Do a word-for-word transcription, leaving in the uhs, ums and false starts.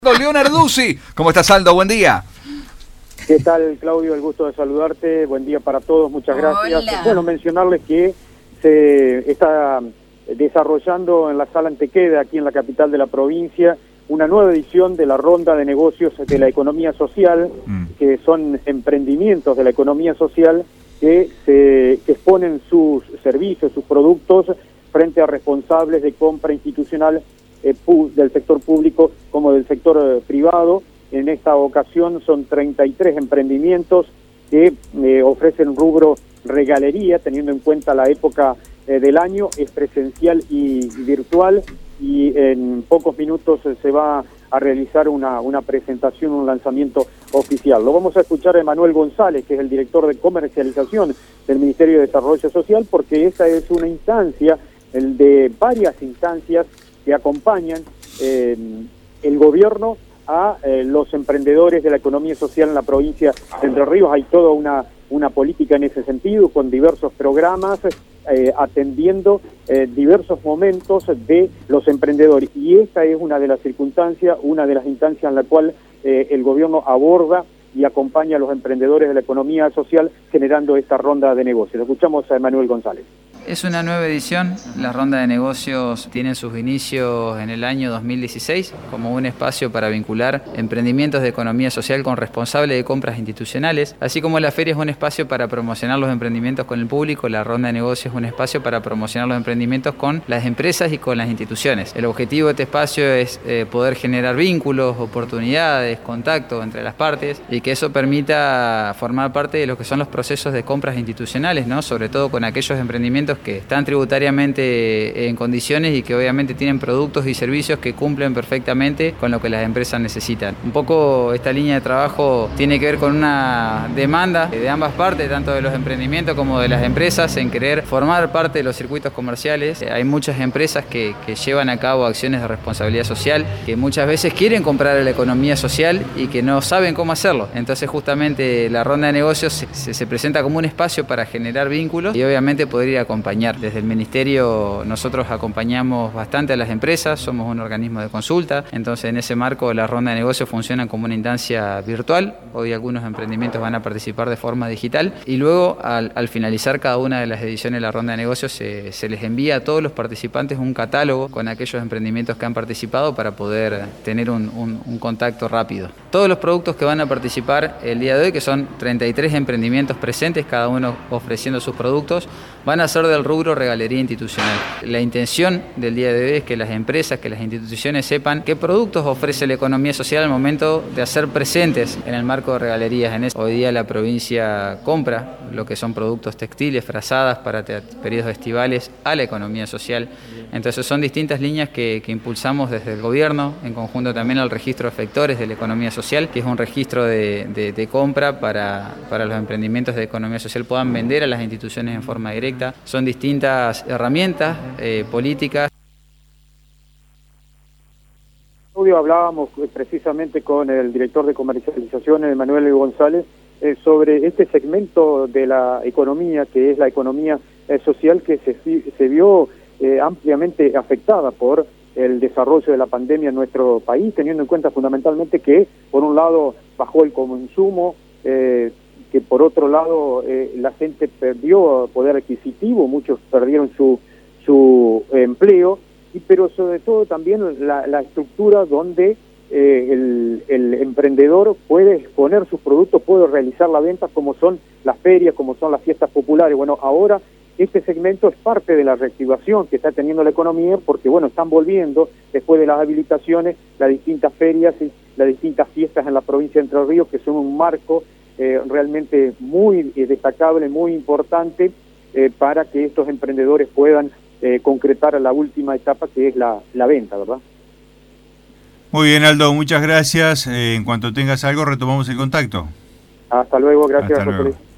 Leonardo Duzzi. ¿Cómo estás, Aldo? Buen día. ¿Qué tal, Claudio? El gusto de saludarte. Buen día para todos. Muchas gracias. Hola. Bueno, mencionarles que se está desarrollando en la Sala Antequera, aquí en la capital de la provincia, una nueva edición de la Ronda de Negocios de la Economía Social, mm. que son emprendimientos de la economía social que, se, que exponen sus servicios, sus productos frente a responsables de compra institucional Eh, del sector público como del sector eh, privado. En esta ocasión son treinta y tres emprendimientos que eh, ofrecen rubro regalería, teniendo en cuenta la época eh, del año, es presencial y, y virtual, y en pocos minutos eh, se va a realizar una, una presentación, un lanzamiento oficial. Lo vamos a escuchar a Emanuel González, que es el director de comercialización del Ministerio de Desarrollo Social, porque esa es una instancia, el de varias instancias que acompañan eh, el gobierno a eh, los emprendedores de la economía social en la provincia de Entre Ríos. Hay toda una, una política en ese sentido, con diversos programas, eh, atendiendo eh, diversos momentos de los emprendedores. Y esta es una de las circunstancias, una de las instancias en la cual eh, el gobierno aborda y acompaña a los emprendedores de la economía social generando esta ronda de negocios. Escuchamos a Emanuel González. Es una nueva edición. La ronda de negocios tiene sus inicios en el año dos mil dieciséis como un espacio para vincular emprendimientos de economía social con responsables de compras institucionales. Así como la feria es un espacio para promocionar los emprendimientos con el público, la ronda de negocios es un espacio para promocionar los emprendimientos con las empresas y con las instituciones. El objetivo de este espacio es eh, poder generar vínculos, oportunidades, contacto entre las partes y que eso permita formar parte de lo que son los procesos de compras institucionales, ¿no? Sobre todo con aquellos emprendimientos que están tributariamente en condiciones y que obviamente tienen productos y servicios que cumplen perfectamente con lo que las empresas necesitan. Un poco esta línea de trabajo tiene que ver con una demanda de ambas partes, tanto de los emprendimientos como de las empresas, en querer formar parte de los circuitos comerciales. Hay muchas empresas que, que llevan a cabo acciones de responsabilidad social, que muchas veces quieren comprar a la economía social y que no saben cómo hacerlo. Entonces justamente la ronda de negocios se, se presenta como un espacio para generar vínculos y obviamente poder ir a acompañar. Desde el Ministerio nosotros acompañamos bastante a las empresas, somos un organismo de consulta, entonces en ese marco la ronda de negocios funciona como una instancia virtual. Hoy algunos emprendimientos van a participar de forma digital y luego al, al finalizar cada una de las ediciones de la ronda de negocios se, se les envía a todos los participantes un catálogo con aquellos emprendimientos que han participado para poder tener un, un, un contacto rápido. Todos los productos que van a participar el día de hoy, que son treinta y tres emprendimientos presentes, cada uno ofreciendo sus productos, van a ser del rubro regalería institucional. La intención del día de hoy es que las empresas, que las instituciones sepan qué productos ofrece la economía social al momento de hacer presentes en el marco de regalerías. En eso, hoy día la provincia compra lo que son productos textiles, frazadas para periodos estivales a la economía social. Entonces son distintas líneas que, que impulsamos desde el gobierno, en conjunto también al registro de efectores de la economía social, que es un registro de, de, de compra para, para los emprendimientos de economía social puedan vender a las instituciones en forma directa. Son distintas herramientas eh, políticas. Hablábamos precisamente con el director de comercialización, Emanuel González, eh, sobre este segmento de la economía, que es la economía eh, social, que se, se vio eh, ampliamente afectada por el desarrollo de la pandemia en nuestro país, teniendo en cuenta fundamentalmente que, por un lado, bajó el consumo, eh, que por otro lado eh, la gente perdió poder adquisitivo, muchos perdieron su, su eh, empleo, y pero sobre todo también la, la estructura donde eh, el, el emprendedor puede exponer sus productos, puede realizar la venta, como son las ferias, como son las fiestas populares. Bueno, ahora este segmento es parte de la reactivación que está teniendo la economía, porque bueno, están volviendo después de las habilitaciones las distintas ferias y las distintas fiestas en la provincia de Entre Ríos, que son un marco Eh, realmente muy eh, destacable, muy importante eh, para que estos emprendedores puedan eh, concretar la última etapa, que es la, la venta, ¿verdad? Muy bien, Aldo, muchas gracias. Eh, en cuanto tengas algo, retomamos el contacto. Hasta luego, gracias. Hasta luego.